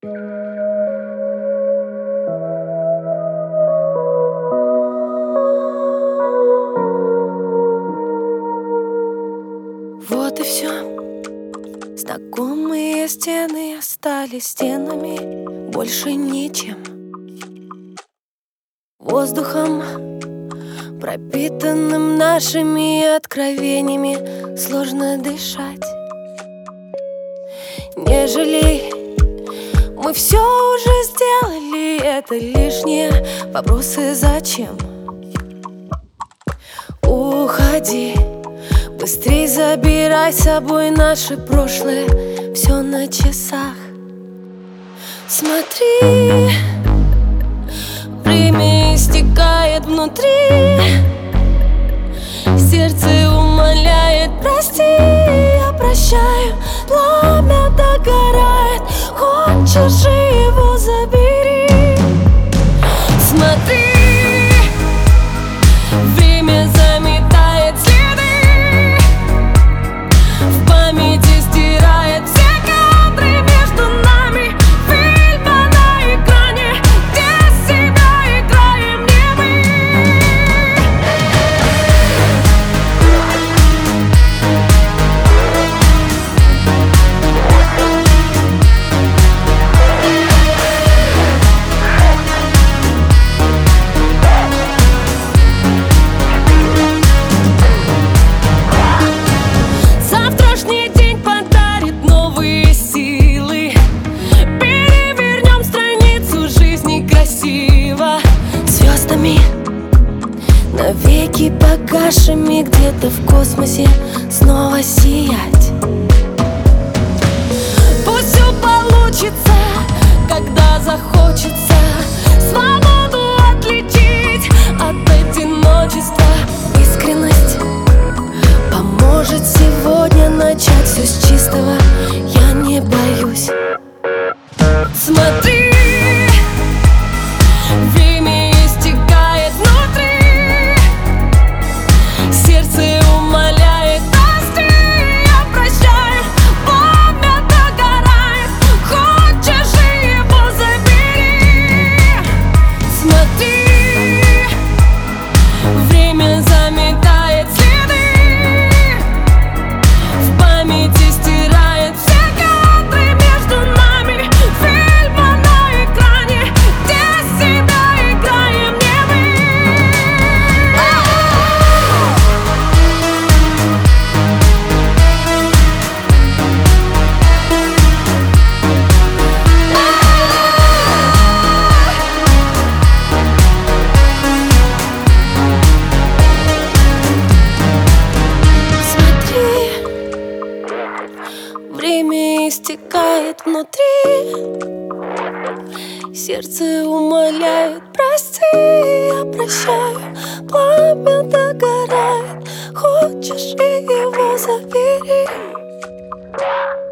Вот и все. Знакомые стены остались стенами, больше ничем. Воздухом, пропитанным нашими откровениями, сложно дышать. Не жалей, мы все уже сделали, это лишние вопросы зачем? Уходи, быстрей забирай с собой наше прошлое, все на часах. Смотри, время истекает внутри, сердце умоляет, прости, я прощаю. Пламя догорает, хочешь же его забери. Смотри, время заметает следы, в памяти стирает все кадры между нами, фильма на экране, где себя играем не мы. Завтрашний день подарит новые силы, перевернем страницу жизни красиво. Звездами навеки погашими, где-то в космосе снова сиять. Пусть все получится, когда захочется свободу отличить от одиночества. Искренность поможет сегодня начать все с чистого, я не боюсь. Смотри, время истекает внутри, сердце умоляет, прости, я прощаю. Пламя догорает, хочешь же его забери. Смотри, время заметает следы, в памяти стирает все кадры между нами, фильма на экране, где себя играем не мы. Смотри, время истекает внутри, сердце умоляет, прости, я прощаю. Пламя догорает, хочешь и его забери.